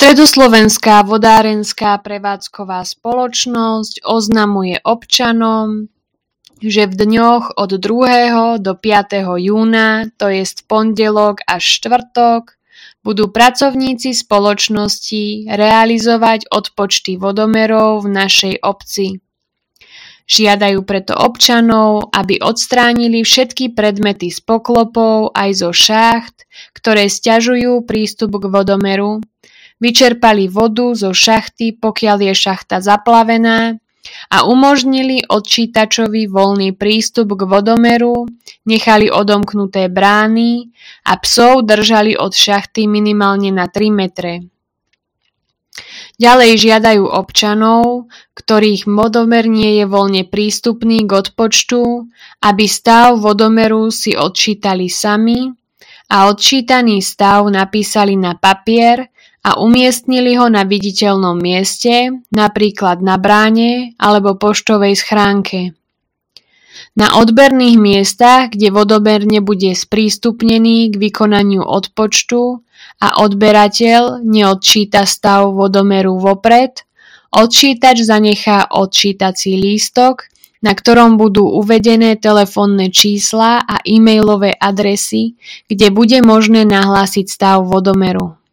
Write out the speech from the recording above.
Stredoslovenská vodárenská prevádzková spoločnosť oznamuje občanom, že v dňoch od 2. do 5. júna, to jest pondelok až štvrtok, budú pracovníci spoločnosti realizovať odpočty vodomerov v našej obci. Žiadajú preto občanov, aby odstránili všetky predmety z poklopov aj zo šácht, ktoré sťažujú prístup k vodomeru, vyčerpali vodu zo šachty, pokiaľ je šachta zaplavená, a umožnili odčítačovi voľný prístup k vodomeru, nechali odomknuté brány a psov držali od šachty minimálne na 3 metre. Ďalej žiadajú občanov, ktorých vodomer nie je voľne prístupný k odpočtu, aby stav vodomeru si odčítali sami a odčítaný stav napísali na papier a umiestnili ho na viditeľnom mieste, napríklad na bráne alebo poštovej schránke. Na odberných miestach, kde vodomer nebude sprístupnený k vykonaniu odpočtu a odberateľ neodčíta stav vodomeru vopred, odčítač zanechá odčítací lístok, na ktorom budú uvedené telefónne čísla a e-mailové adresy, kde bude možné nahlásiť stav vodomeru.